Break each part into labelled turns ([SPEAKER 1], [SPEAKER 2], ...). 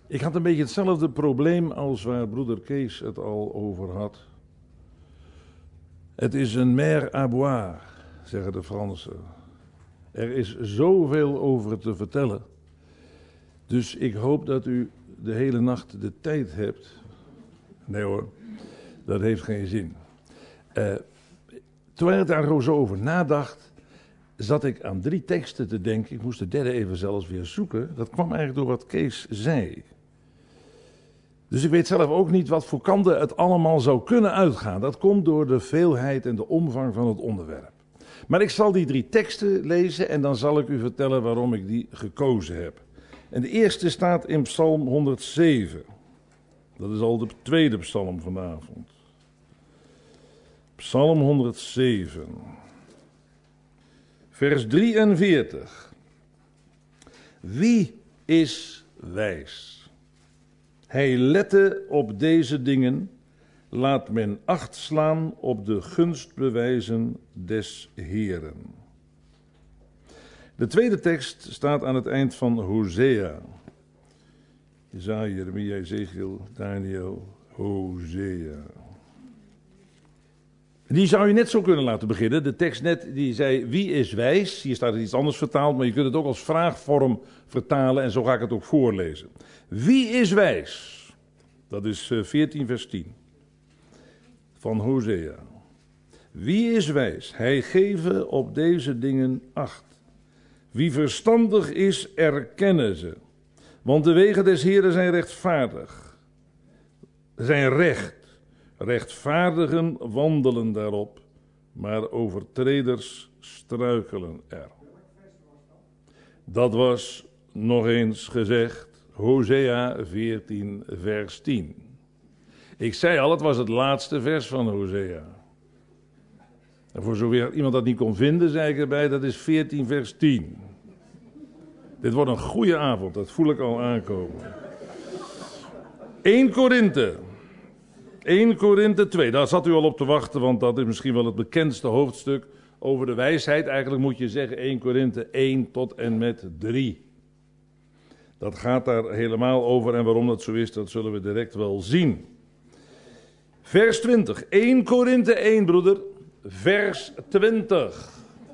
[SPEAKER 1] Ik had een beetje hetzelfde probleem als waar broeder Kees het al over had. Het is een mer à boire, zeggen de Fransen. Er is zoveel over te vertellen. Dus ik hoop dat u de hele nacht de tijd hebt. Nee hoor, dat heeft geen zin. Terwijl ik daar zo over nadacht, zat ik aan 3 teksten te denken. Ik moest de derde even zelfs weer zoeken. Dat kwam eigenlijk door wat Kees zei. Dus ik weet zelf ook niet wat voor kanten het allemaal zou kunnen uitgaan. Dat komt door de veelheid en de omvang van het onderwerp. Maar ik zal die 3 teksten lezen en dan zal ik u vertellen waarom ik die gekozen heb. En de eerste staat in Psalm 107. Dat is al de tweede psalm vanavond. Psalm 107. Vers 43. Wie is wijs? Hij lette op deze dingen, laat men acht slaan op de gunstbewijzen des Heeren. De tweede tekst staat aan het eind van Hosea. Jesaja, Jeremia, Ezekiel, Daniel, Hosea. Die zou je net zo kunnen laten beginnen. De tekst net die zei, wie is wijs? Hier staat het iets anders vertaald, maar je kunt het ook als vraagvorm vertalen en zo ga ik het ook voorlezen. Wie is wijs? Dat is 14 vers 10 van Hosea. Wie is wijs? Hij geven op deze dingen acht. Wie verstandig is, erkennen ze. Want de wegen des Heeren zijn rechtvaardig. Zijn recht. Rechtvaardigen wandelen daarop, maar overtreders struikelen er. Dat was nog eens gezegd, Hosea 14 vers 10. Ik zei al, het was het laatste vers van Hosea. En voor zover iemand dat niet kon vinden, zei ik erbij, dat is 14 vers 10. Dit wordt een goede avond, dat voel ik al aankomen. 1 Korinthe 2, daar zat u al op te wachten, want dat is misschien wel het bekendste hoofdstuk over de wijsheid. Eigenlijk moet je zeggen 1 Korinthe 1 tot en met 3. Dat gaat daar helemaal over en waarom dat zo is, dat zullen we direct wel zien. Vers 20, 1 Korinthe 1 broeder, vers 20.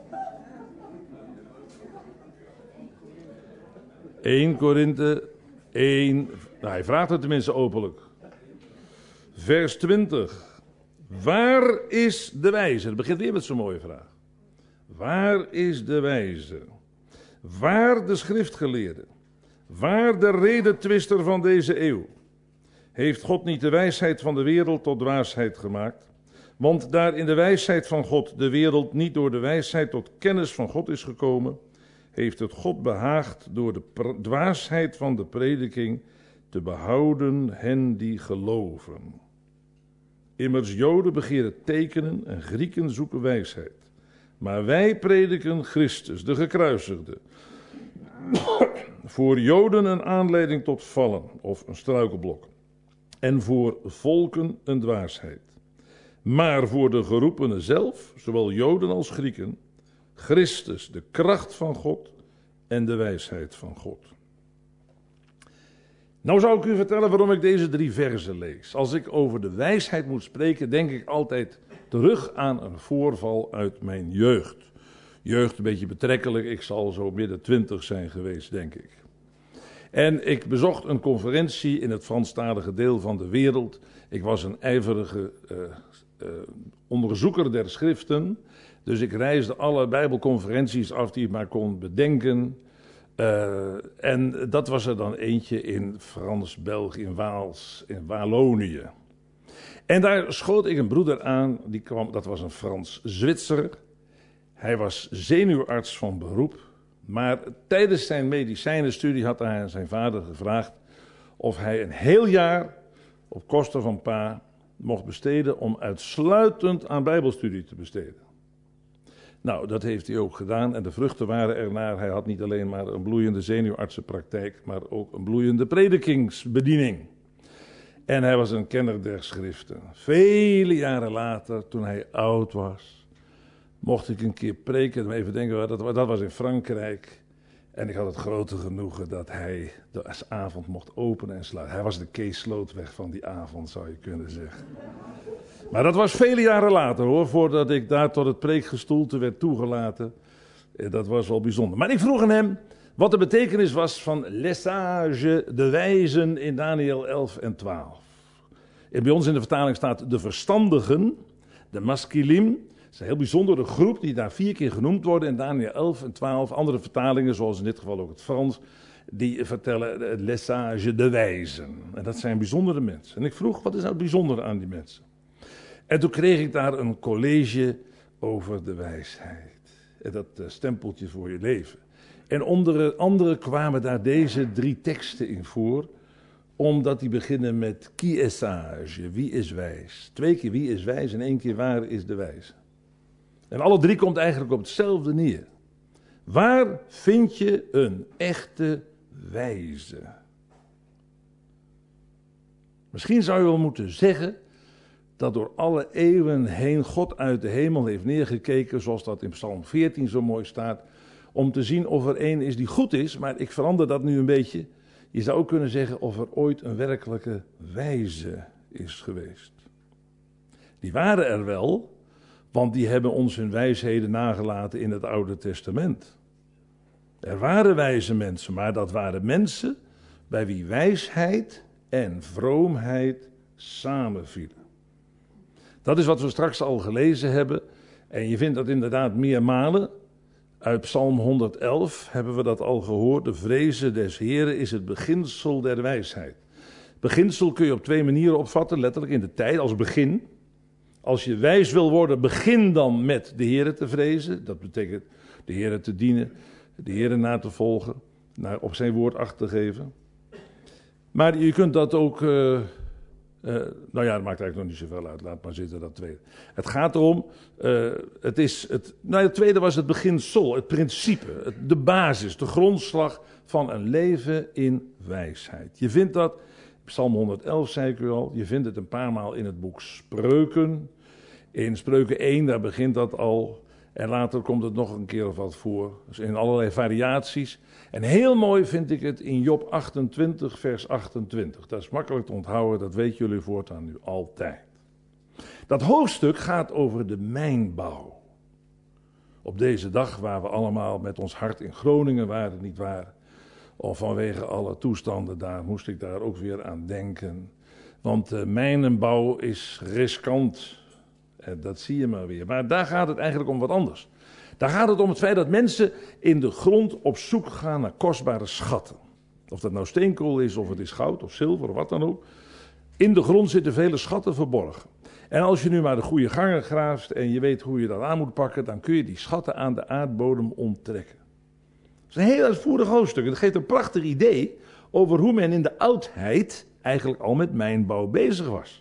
[SPEAKER 1] 1 Korinthe 1, nou, hij vraagt het tenminste openlijk. Vers 20. Waar is de wijze? Het begint weer met zo'n mooie vraag. Waar is de wijze? Waar de schriftgeleerde? Waar de redetwister van deze eeuw? Heeft God niet de wijsheid van de wereld tot dwaasheid gemaakt? Want daar in de wijsheid van God de wereld niet door de wijsheid tot kennis van God is gekomen, heeft het God behaagd door de dwaasheid van de prediking te behouden hen die geloven. Immers Joden begeren tekenen en Grieken zoeken wijsheid. Maar wij prediken Christus, de gekruisigde. Voor Joden een aanleiding tot vallen of een struikelblok. En voor volken een dwaasheid. Maar voor de geroepenen zelf, zowel Joden als Grieken, Christus, de kracht van God en de wijsheid van God. Nou zou ik u vertellen waarom ik deze 3 verzen lees. Als ik over de wijsheid moet spreken, denk ik altijd terug aan een voorval uit mijn jeugd. Jeugd een beetje betrekkelijk, ik zal zo midden 20 zijn geweest, denk ik. En ik bezocht een conferentie in het Franstalige deel van de wereld. Ik was een ijverige onderzoeker der schriften. Dus ik reisde alle bijbelconferenties af die ik maar kon bedenken. En dat was er dan eentje in Frans-België, in Waals, in Wallonië. En daar schoot ik een broeder aan, die kwam, dat was een Frans-Zwitser. Hij was zenuwarts van beroep, maar tijdens zijn medicijnenstudie had hij aan zijn vader gevraagd of hij een heel jaar op kosten van pa mocht besteden om uitsluitend aan bijbelstudie te besteden. Nou, dat heeft hij ook gedaan en de vruchten waren ernaar. Hij had niet alleen maar een bloeiende zenuwartsenpraktijk, maar ook een bloeiende predikingsbediening. En hij was een kenner der schriften. Vele jaren later, toen hij oud was, mocht ik een keer preken. Even denken, dat was in Frankrijk. En ik had het grote genoegen dat hij de avond mocht openen en sluiten. Hij was de Kees Slootweg van die avond, zou je kunnen zeggen. Maar dat was vele jaren later hoor, voordat ik daar tot het preekgestoelte werd toegelaten. Dat was wel bijzonder. Maar ik vroeg aan hem wat de betekenis was van les sages, de wijzen in Daniël 11 en 12. En bij ons in de vertaling staat de verstandigen, de masculim. Het is een heel bijzondere groep die daar 4 keer genoemd worden in Daniël 11 en 12. Andere vertalingen, zoals in dit geval ook het Frans, die vertellen les sages, de wijzen. En dat zijn bijzondere mensen. En ik vroeg, wat is nou het bijzondere aan die mensen? En toen kreeg ik daar een college over de wijsheid. En dat stempeltje voor je leven. En onder andere kwamen daar deze 3 teksten in voor, omdat die beginnen met qui est sage, wie is wijs. 2 keer wie is wijs en 1 keer waar is de wijze. En alle 3 komt eigenlijk op hetzelfde neer. Waar vind je een echte wijze? Misschien zou je wel moeten zeggen dat door alle eeuwen heen God uit de hemel heeft neergekeken, zoals dat in Psalm 14 zo mooi staat, om te zien of er één is die goed is, maar ik verander dat nu een beetje. Je zou ook kunnen zeggen of er ooit een werkelijke wijze is geweest. Die waren er wel, want die hebben ons hun wijsheden nagelaten in het Oude Testament. Er waren wijze mensen, maar dat waren mensen bij wie wijsheid en vroomheid samenvielen. Dat is wat we straks al gelezen hebben. En je vindt dat inderdaad meermalen. Uit Psalm 111 hebben we dat al gehoord. De vrezen des Heren is het beginsel der wijsheid. Beginsel kun je op 2 manieren opvatten. Letterlijk in de tijd als begin. Als je wijs wil worden, begin dan met de Heren te vrezen. Dat betekent de Heren te dienen, de Heren na te volgen, op zijn woord acht te geven. Maar je kunt dat ook... dat maakt eigenlijk nog niet zoveel uit. Laat maar zitten, dat tweede. Het gaat erom, het tweede was het beginsel, het principe, de basis, de grondslag van een leven in wijsheid. Je vindt dat, Psalm 111 zei ik u al, je vindt het een paar maal in het boek Spreuken. In Spreuken 1, daar begint dat al. En later komt het nog een keer of wat voor. Dus in allerlei variaties. En heel mooi vind ik het in Job 28, vers 28. Dat is makkelijk te onthouden, dat weten jullie voortaan nu altijd. Dat hoofdstuk gaat over de mijnbouw. Op deze dag waar we allemaal met ons hart in Groningen waren, nietwaar? Of vanwege alle toestanden daar, moest ik daar ook weer aan denken. Want mijnenbouw is riskant. Dat zie je maar weer. Maar daar gaat het eigenlijk om wat anders. Daar gaat het om het feit dat mensen in de grond op zoek gaan naar kostbare schatten. Of dat nou steenkool is, of het is goud of zilver of wat dan ook. In de grond zitten vele schatten verborgen. En als je nu maar de goede gangen graaft en je weet hoe je dat aan moet pakken, dan kun je die schatten aan de aardbodem onttrekken. Dat is een heel uitvoerig hoofdstuk. Het geeft een prachtig idee over hoe men in de oudheid eigenlijk al met mijnbouw bezig was.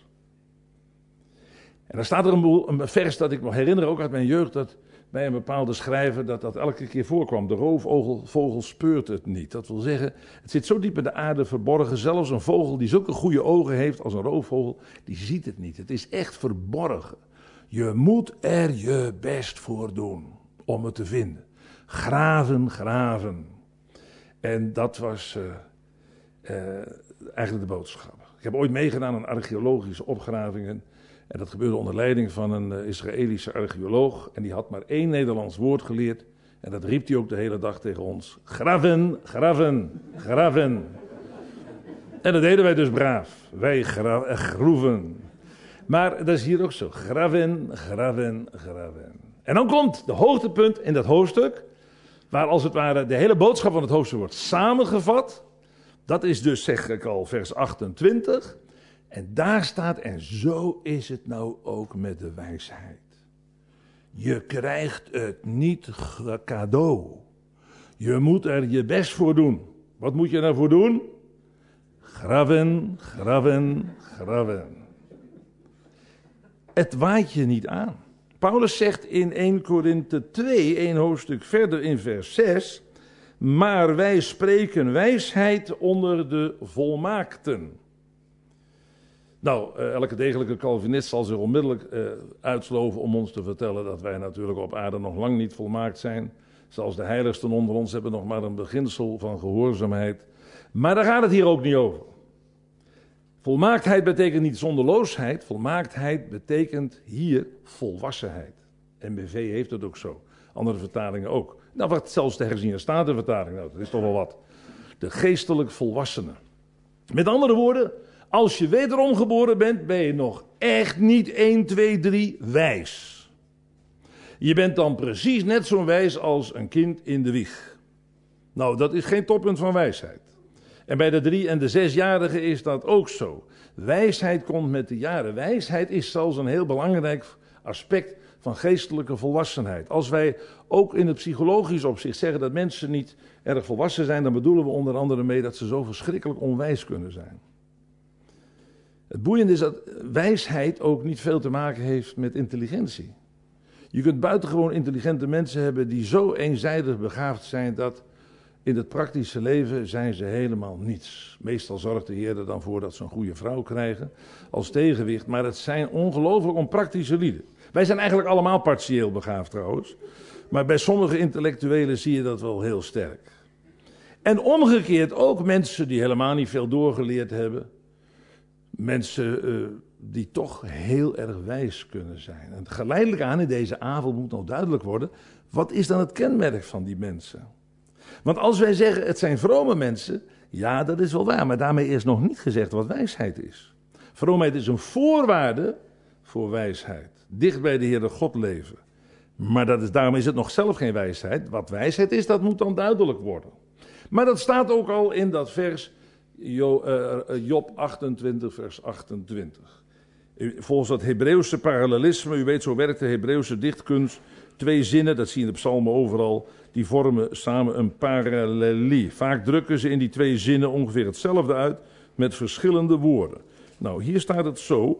[SPEAKER 1] En dan staat er een vers dat ik me herinner, ook uit mijn jeugd, dat bij een bepaalde schrijver dat elke keer voorkwam. De roofvogel speurt het niet. Dat wil zeggen, het zit zo diep in de aarde verborgen. Zelfs een vogel die zulke goede ogen heeft als een roofvogel, die ziet het niet. Het is echt verborgen. Je moet er je best voor doen om het te vinden. Graven, graven. En dat was eigenlijk de boodschap. Ik heb ooit meegedaan aan archeologische opgravingen. En dat gebeurde onder leiding van een Israëlische archeoloog. En die had maar 1 Nederlands woord geleerd. En dat riep hij ook de hele dag tegen ons. Graven, graven, graven. En dat deden wij dus braaf. Wij groeven. Maar dat is hier ook zo. Graven, graven, graven. En dan komt de hoogtepunt in dat hoofdstuk. Waar als het ware de hele boodschap van het hoofdstuk wordt samengevat. Dat is dus, zeg ik al, vers 28. En daar staat, en zo is het nou ook met de wijsheid. Je krijgt het niet cadeau. Je moet er je best voor doen. Wat moet je daarvoor doen? Graven, graven, graven. Het waait je niet aan. Paulus zegt in 1 Korinthe 2, 1 hoofdstuk verder in vers 6... Maar wij spreken wijsheid onder de volmaakten. Nou, elke degelijke Calvinist zal zich onmiddellijk uitsloven om ons te vertellen dat wij natuurlijk op aarde nog lang niet volmaakt zijn. Zelfs de heiligsten onder ons hebben nog maar een beginsel van gehoorzaamheid. Maar daar gaat het hier ook niet over. Volmaaktheid betekent niet zonderloosheid. Volmaaktheid betekent hier volwassenheid. NBV heeft het ook zo. Andere vertalingen ook. Nou, wat zelfs de herziene statenvertaling. Nou, dat is toch wel wat. De geestelijk volwassenen. Met andere woorden, als je wederom geboren bent, ben je nog echt niet 1, 2, 3 wijs. Je bent dan precies net zo wijs als een kind in de wieg. Nou, dat is geen toppunt van wijsheid. En bij de 3- en de 6-jarigen is dat ook zo. Wijsheid komt met de jaren. Wijsheid is zelfs een heel belangrijk aspect van geestelijke volwassenheid. Als wij ook in het psychologisch opzicht zeggen dat mensen niet erg volwassen zijn, dan bedoelen we onder andere mee dat ze zo verschrikkelijk onwijs kunnen zijn. Het boeiende is dat wijsheid ook niet veel te maken heeft met intelligentie. Je kunt buitengewoon intelligente mensen hebben die zo eenzijdig begaafd zijn dat in het praktische leven zijn ze helemaal niets. Meestal zorgt de Heer er dan voor dat ze een goede vrouw krijgen als tegenwicht. Maar het zijn ongelooflijk onpraktische lieden. Wij zijn eigenlijk allemaal partieel begaafd trouwens. Maar bij sommige intellectuelen zie je dat wel heel sterk. En omgekeerd ook mensen die helemaal niet veel doorgeleerd hebben. Mensen die toch heel erg wijs kunnen zijn. En geleidelijk aan in deze avond moet nog duidelijk worden, wat is dan het kenmerk van die mensen? Want als wij zeggen het zijn vrome mensen, ja dat is wel waar, maar daarmee is nog niet gezegd wat wijsheid is. Vroomheid is een voorwaarde voor wijsheid. Dicht bij de Heere God leven. Maar daarom is het nog zelf geen wijsheid. Wat wijsheid is, dat moet dan duidelijk worden. Maar dat staat ook al in dat vers Job 28 vers 28. Volgens dat Hebreeuwse parallelisme, u weet zo werkt de Hebreeuwse dichtkunst, 2 zinnen, dat zie je in de psalmen overal, die vormen samen een parallelie. Vaak drukken ze in die 2 zinnen ongeveer hetzelfde uit, met verschillende woorden. Nou, hier staat het zo.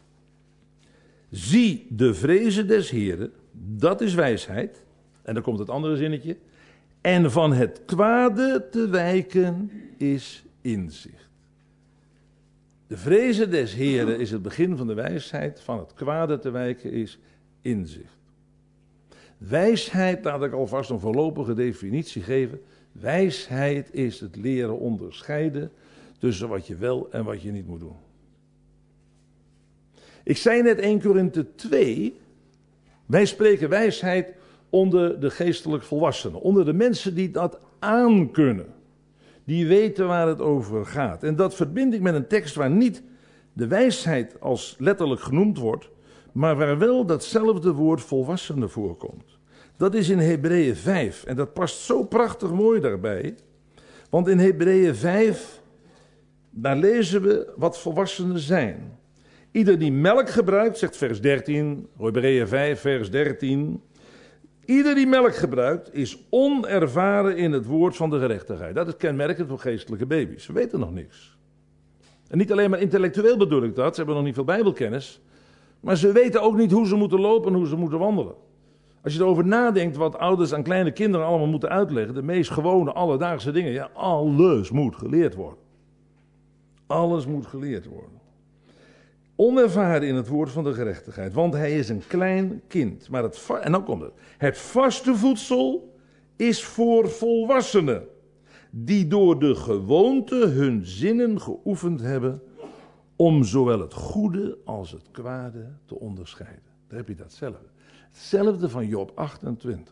[SPEAKER 1] Zie de vrezen des Heren, dat is wijsheid. En dan komt het andere zinnetje. En van het kwade te wijken is inzicht. De vrezen des Heren is het begin van de wijsheid. Van het kwade te wijken is inzicht. Wijsheid, laat ik alvast een voorlopige definitie geven. Wijsheid is het leren onderscheiden tussen wat je wel en wat je niet moet doen. Ik zei net 1 Korinthe 2. Wij spreken wijsheid onder de geestelijk volwassenen. Onder de mensen die dat aankunnen. Die weten waar het over gaat. En dat verbind ik met een tekst waar niet de wijsheid als letterlijk genoemd wordt, maar waar wel datzelfde woord volwassenen voorkomt. Dat is in Hebreeën 5. En dat past zo prachtig mooi daarbij. Want in Hebreeën 5, daar lezen we wat volwassenen zijn. Ieder die melk gebruikt, zegt vers 13, Hebreeën 5 vers 13. Ieder die melk gebruikt is onervaren in het woord van de gerechtigheid. Dat is kenmerkend voor geestelijke baby's. Ze weten nog niks. En niet alleen maar intellectueel bedoel ik dat, ze hebben nog niet veel bijbelkennis. Maar ze weten ook niet hoe ze moeten lopen en hoe ze moeten wandelen. Als je erover nadenkt wat ouders aan kleine kinderen allemaal moeten uitleggen, de meest gewone alledaagse dingen, ja, alles moet geleerd worden. Alles moet geleerd worden. Onervaren in het woord van de gerechtigheid, want hij is een klein kind. Maar en dan komt het. Het vaste voedsel is voor volwassenen, die door de gewoonte hun zinnen geoefend hebben om zowel het goede als het kwade te onderscheiden. Daar heb je datzelfde. Hetzelfde van Job 28.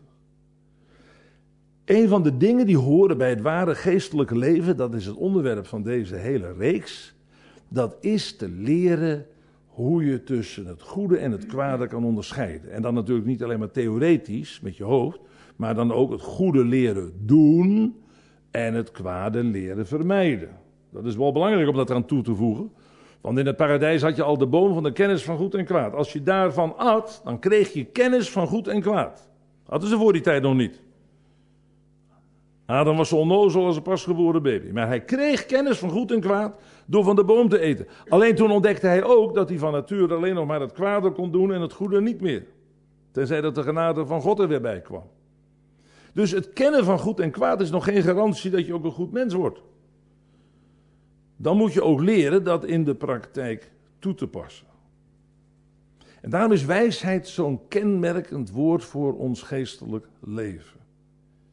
[SPEAKER 1] Een van de dingen die horen bij het ware geestelijke leven, dat is het onderwerp van deze hele reeks, dat is te leren hoe je tussen het goede en het kwade kan onderscheiden. En dan natuurlijk niet alleen maar theoretisch met je hoofd, maar dan ook het goede leren doen en het kwade leren vermijden. Dat is wel belangrijk om dat eraan toe te voegen. Want in het paradijs had je al de boom van de kennis van goed en kwaad. Als je daarvan at, dan kreeg je kennis van goed en kwaad. Hadden ze voor die tijd nog niet. Adam was zo onnozel als een pasgeboren baby. Maar hij kreeg kennis van goed en kwaad door van de boom te eten. Alleen toen ontdekte hij ook dat hij van nature alleen nog maar het kwade kon doen en het goede niet meer. Tenzij dat de genade van God er weer bij kwam. Dus het kennen van goed en kwaad is nog geen garantie dat je ook een goed mens wordt. Dan moet je ook leren dat in de praktijk toe te passen. En daarom is wijsheid zo'n kenmerkend woord voor ons geestelijk leven.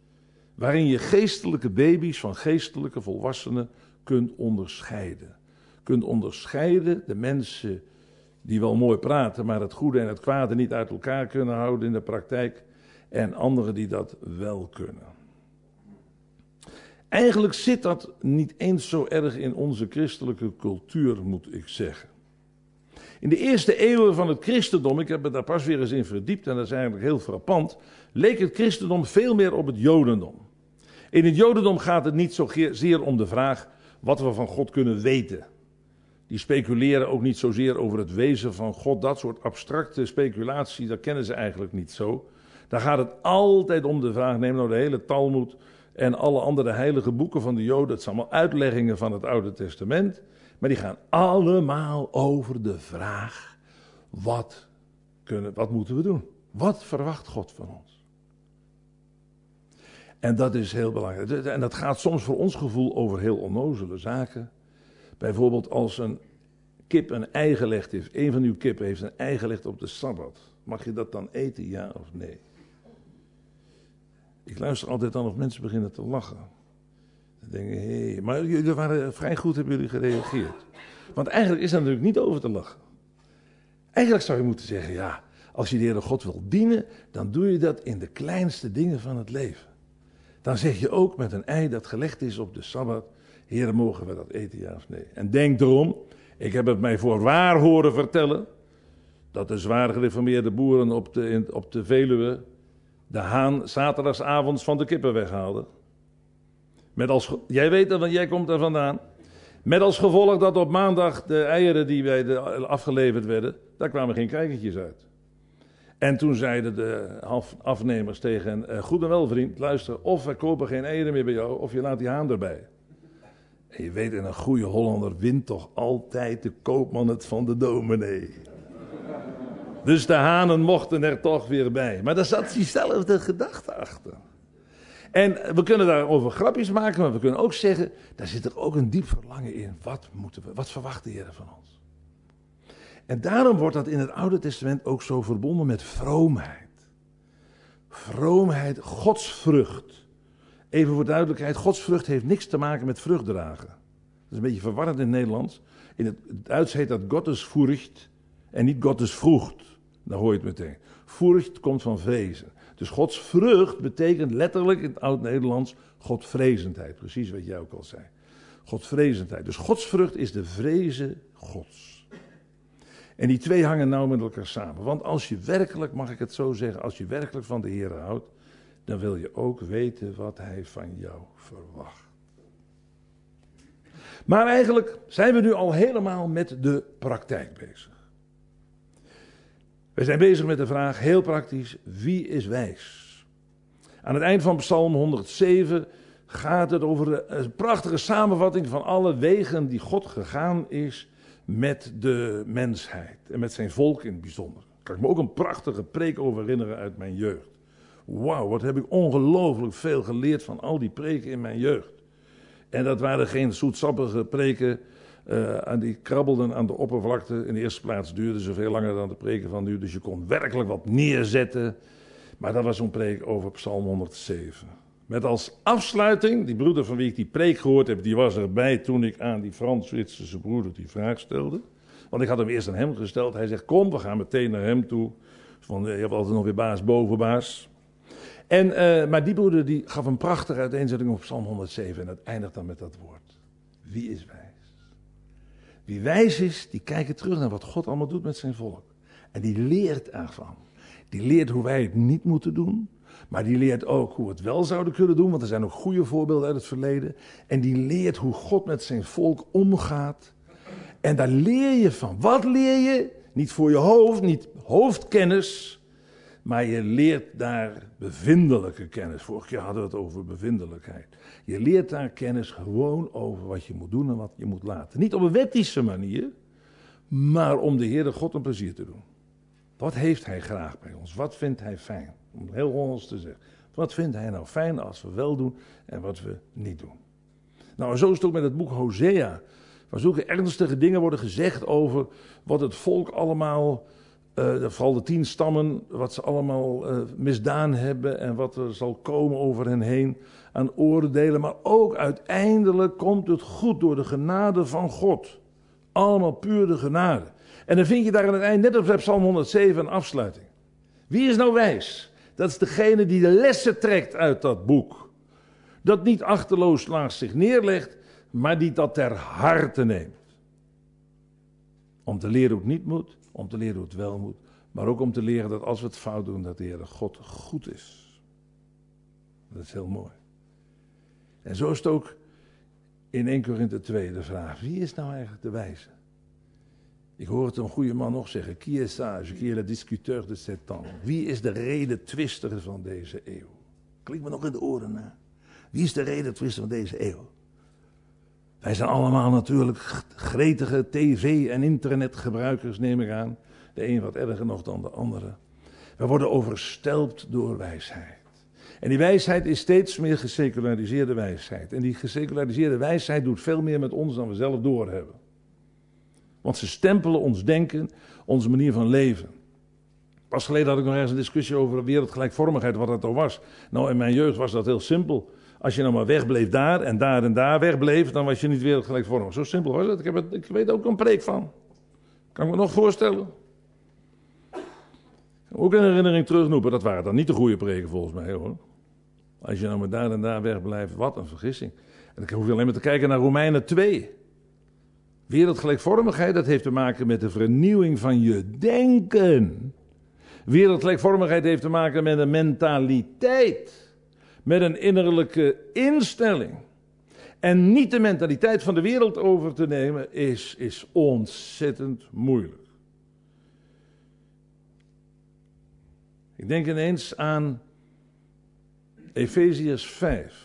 [SPEAKER 1] waarin je geestelijke baby's van geestelijke volwassenen kunt onderscheiden. Kunt onderscheiden de mensen die wel mooi praten, maar het goede en het kwade niet uit elkaar kunnen houden in de praktijk, en anderen die dat wel kunnen. Eigenlijk zit dat niet eens zo erg in onze christelijke cultuur, moet ik zeggen. In de eerste eeuwen van het christendom, ik heb me daar pas weer eens in verdiept en dat is eigenlijk heel frappant, leek het christendom veel meer op het jodendom. In het jodendom gaat het niet zozeer om de vraag wat we van God kunnen weten. Die speculeren ook niet zozeer over het wezen van God. Dat soort abstracte speculatie, dat kennen ze eigenlijk niet zo. Daar gaat het altijd om de vraag, neem nou de hele Talmud en alle andere heilige boeken van de Joden. Het zijn allemaal uitleggingen van het Oude Testament. Maar die gaan allemaal over de vraag, wat moeten we doen? Wat verwacht God van ons? En dat is heel belangrijk. En dat gaat soms voor ons gevoel over heel onnozele zaken. Bijvoorbeeld als een kip een ei gelegd heeft. Een van uw kippen heeft een ei gelegd op de Sabbat. Mag je dat dan eten, ja of nee? Ik luister altijd dan of mensen beginnen te lachen. Dan denken, hé, maar jullie waren vrij goed, hebben jullie gereageerd. Want eigenlijk is daar natuurlijk niet over te lachen. Eigenlijk zou je moeten zeggen, ja, als je de Heere God wil dienen, dan doe je dat in de kleinste dingen van het leven. Dan zeg je ook met een ei dat gelegd is op de Sabbat, Heere, mogen we dat eten, ja of nee? En denk erom, ik heb het mij voorwaar horen vertellen, dat de zwaar gereformeerde boeren op de Veluwe de haan zaterdagsavonds van de kippen weghaalden. Jij weet dat, want jij komt daar vandaan. Met als gevolg dat op maandag de eieren die afgeleverd werden, daar kwamen geen kijkertjes uit. En toen zeiden de afnemers tegen goed en wel vriend, luister, of we kopen geen eieren meer bij jou, of je laat die haan erbij. En je weet, in een goede Hollander wint toch altijd de koopman het van de dominee. Dus de hanen mochten er toch weer bij. Maar daar zat diezelfde gedachte achter. En we kunnen daarover grapjes maken, maar we kunnen ook zeggen, daar zit er ook een diep verlangen in. Wat verwacht de Heer van ons? En daarom wordt dat in het Oude Testament ook zo verbonden met vroomheid. Vroomheid, godsvrucht. Even voor duidelijkheid, godsvrucht heeft niks te maken met vrucht dragen. Dat is een beetje verwarrend in het Nederlands. In het Duits heet dat Gottesfurcht en niet Gottesvrucht. Daar hoor je het meteen. Furcht komt van vrezen. Dus godsvrucht betekent letterlijk in het Oud-Nederlands godvrezendheid. Precies wat jij ook al zei. Godvrezendheid. Dus godsvrucht is de vrezen Gods. En die twee hangen nauw met elkaar samen. Want als je werkelijk, mag ik het zo zeggen, als je werkelijk van de Heer houdt, dan wil je ook weten wat Hij van jou verwacht. Maar eigenlijk zijn we nu al helemaal met de praktijk bezig. We zijn bezig met de vraag, heel praktisch, wie is wijs? Aan het eind van Psalm 107 gaat het over een prachtige samenvatting van alle wegen die God gegaan is met de mensheid. En met zijn volk in het bijzonder. Daar kan ik me ook een prachtige preek over herinneren uit mijn jeugd. Wauw, wat heb ik ongelooflijk veel geleerd van al die preken in mijn jeugd. En dat waren geen zoetsappige preken. Die krabbelden aan de oppervlakte. In de eerste plaats duurden ze veel langer dan de preken van nu. Dus je kon werkelijk wat neerzetten. Maar dat was zo'n preek over Psalm 107. Met als afsluiting, die broeder van wie ik die preek gehoord heb, die was erbij toen ik aan die Frans-Zwitserse broeder die vraag stelde. Want ik had hem eerst aan hem gesteld. Hij zegt, kom, we gaan meteen naar hem toe. Van, je hebt altijd nog weer baas boven baas. Maar die broeder die gaf een prachtige uiteenzetting op Psalm 107. En dat eindigt dan met dat woord. Wie is wijs? Wie wijs is, die kijkt terug naar wat God allemaal doet met zijn volk. En die leert ervan. Die leert hoe wij het niet moeten doen. Maar die leert ook hoe we het wel zouden kunnen doen. Want er zijn ook goede voorbeelden uit het verleden. En die leert hoe God met zijn volk omgaat. En daar leer je van. Wat leer je? Niet voor je hoofd, niet hoofdkennis. Maar je leert daar bevindelijke kennis. Vorig jaar hadden we het over bevindelijkheid. Je leert daar kennis gewoon over wat je moet doen en wat je moet laten. Niet op een wettische manier, maar om de Heere God een plezier te doen. Wat heeft Hij graag bij ons? Wat vindt Hij fijn? Om heel Hollands te zeggen. Wat vindt Hij nou fijn als we wel doen en wat we niet doen? Nou, zo is het ook met het boek Hosea. Waar zulke ernstige dingen worden gezegd over wat het volk allemaal vooral de 10 stammen, wat ze allemaal misdaan hebben en wat er zal komen over hen heen aan oordelen. Maar ook uiteindelijk komt het goed door de genade van God. Allemaal puur de genade. En dan vind je daar aan het eind, net als bij Psalm 107, een afsluiting. Wie is nou wijs? Dat is degene die de lessen trekt uit dat boek. Dat niet achterloos naast zich neerlegt, maar die dat ter harte neemt. Om te leren hoe het niet moet, om te leren hoe het wel moet. Maar ook om te leren dat als we het fout doen, dat de Heere God goed is. Dat is heel mooi. En zo is het ook in 1 Korinthe 2 de vraag. Wie is nou eigenlijk de wijze? Ik hoor het een goede man nog zeggen. Qui est sage, qui est le discuteur de ce temps? Wie is de redetwister van deze eeuw? Klinkt me nog in de oren na. Wie is de redetwister van deze eeuw? Wij zijn allemaal natuurlijk gretige tv- en internetgebruikers, neem ik aan. De een wat erger nog dan de andere. We worden overstelpt door wijsheid. En die wijsheid is steeds meer geseculariseerde wijsheid. En die geseculariseerde wijsheid doet veel meer met ons dan we zelf doorhebben. Want ze stempelen ons denken, onze manier van leven. Pas geleden had ik nog ergens een discussie over wereldgelijkvormigheid, wat dat nou was. Nou, in mijn jeugd was dat heel simpel. Als je nou maar wegbleef daar en daar wegbleef, dan was je niet wereldgelijkvormig. Zo simpel was het. Ik weet ook een preek van. Kan ik me nog voorstellen. Ook een herinnering terugroepen, dat waren dan niet de goede preken volgens mij hoor. Als je nou maar daar en daar wegblijft, wat een vergissing. En dan hoef je alleen maar te kijken naar Romeinen 2. Wereldgelijkvormigheid, dat heeft te maken met de vernieuwing van je denken. Wereldgelijkvormigheid heeft te maken met een mentaliteit. Met een innerlijke instelling. En niet de mentaliteit van de wereld over te nemen is ontzettend moeilijk. Ik denk ineens aan Efeziërs 5.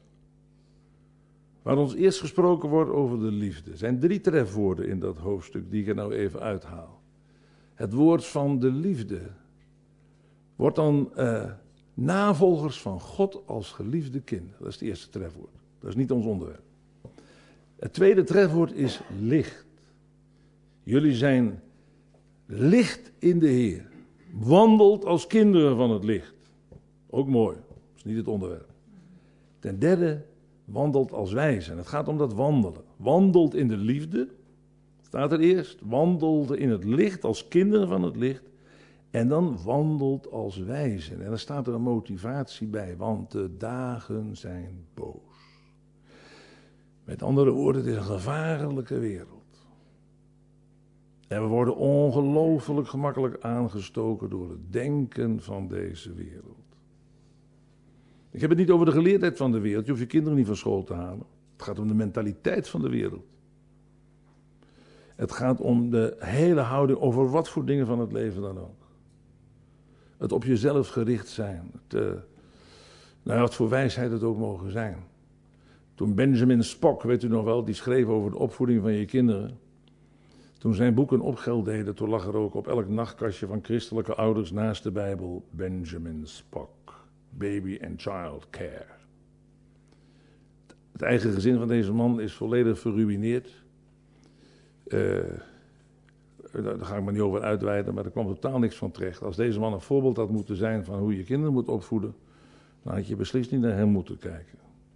[SPEAKER 1] Waar ons eerst gesproken wordt over de liefde. Er zijn 3 trefwoorden in dat hoofdstuk die ik er nou even uithaal. Het woord van de liefde wordt dan navolgers van God als geliefde kinderen. Dat is het eerste trefwoord. Dat is niet ons onderwerp. Het tweede trefwoord is licht. Jullie zijn licht in de Heer. Wandelt als kinderen van het licht. Ook mooi. Dat is niet het onderwerp. Ten derde, wandelt als wijzen. Het gaat om dat wandelen. Wandelt in de liefde. Staat er eerst. Wandelde in het licht als kinderen van het licht. En dan wandelt als wijzen. En dan staat er een motivatie bij. Want de dagen zijn boos. Met andere woorden, het is een gevaarlijke wereld. En we worden ongelooflijk gemakkelijk aangestoken door het denken van deze wereld. Ik heb het niet over de geleerdheid van de wereld. Je hoeft je kinderen niet van school te halen. Het gaat om de mentaliteit van de wereld. Het gaat om de hele houding over wat voor dingen van het leven dan ook. Het op jezelf gericht zijn. Wat voor wijsheid het ook mogen zijn. Toen Benjamin Spock, weet u nog wel, die schreef over de opvoeding van je kinderen. Toen zijn boeken opgeld deden, toen lag er ook op elk nachtkastje van christelijke ouders naast de Bijbel Benjamin Spock. Baby and Child Care. Het eigen gezin van deze man is volledig verruïneerd. Daar ga ik me niet over uitweiden, maar er kwam totaal niks van terecht. Als deze man een voorbeeld had moeten zijn van hoe je kinderen moet opvoeden, dan had je beslist niet naar hem moeten kijken.